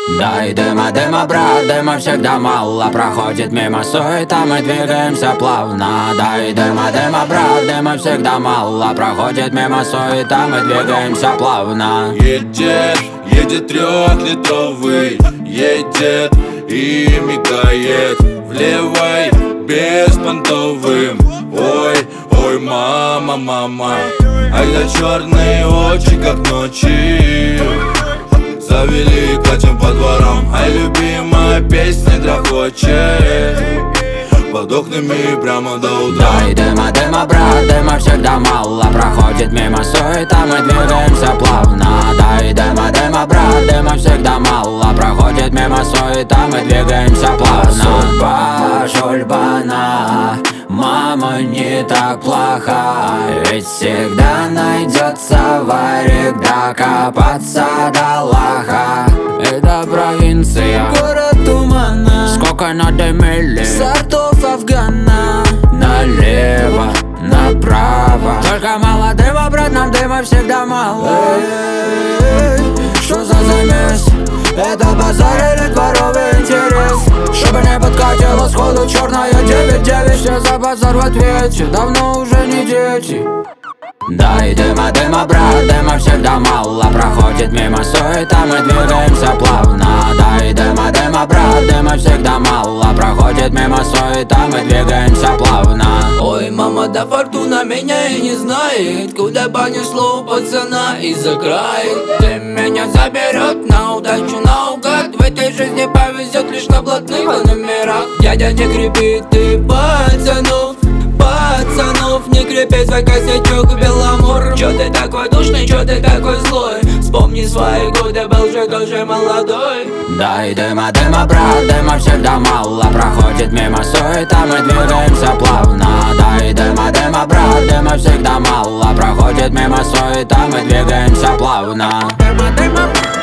Дай дыма, дыма, брат, дыма всегда мало. Проходит мимо суета, мы двигаемся плавно. Дай дыма, дыма, брат, дыма всегда мало. Проходит мимо суета, мы двигаемся плавно. Едет трехлитровый, едет и мигает в левой беспонтовым. Ой, ой, мама, мама, ай да черные очи, как ночи. Завели, катим по дворам, ай, любимая песня дрохочет под окнами прямо до утра. Дай дыма, дыма, брат, дыма всегда мало. Проходит мимо суета, мы двигаемся плавно. Дай дыма, дыма, брат, дыма всегда мало. Проходит мимо суета, мы двигаемся плавно. Судьба жульбана, мама не так плоха. Ведь всегда найдется варик докопаться до лоха. Это провинция, город тумана, сколько надо мили сортов Афгана. налево, направо. Только мало дыма, брат, нам дыма всегда мало. Что за замес? Это базар или дворовый интерес? Чтобы не подкатило сходу черная 9-9. Все за базар в ответе, давно уже не дети. Дай дыма, дыма, брат, дыма всегда мало. Проходит мимо суета, мы двигаемся плавно. Дай дыма, дыма, брат, дыма всегда мало. Проходит мимо суета, мы двигаемся плавно. Ой, мама, да фортуна меня и не знает, куда понесло пацана из-за края. Ты меня заберет на удачу наугад. В этой жизни повезет лишь на блатных номерах. Дядя, не крепи ты пацанов, не крепи свой косячок, Беломор. Чё ты такой душный, чё ты такой злой? Вспомни свои годы, был же тоже молодой. Дай дыма, дыма, брат, дыма всегда мало. Проходит мимо суета, мы двигаемся плавно. Дай дыма, дыма, брат, дыма всегда мало. Проходит мимо суета, мы двигаемся плавно. Дыма, дыма,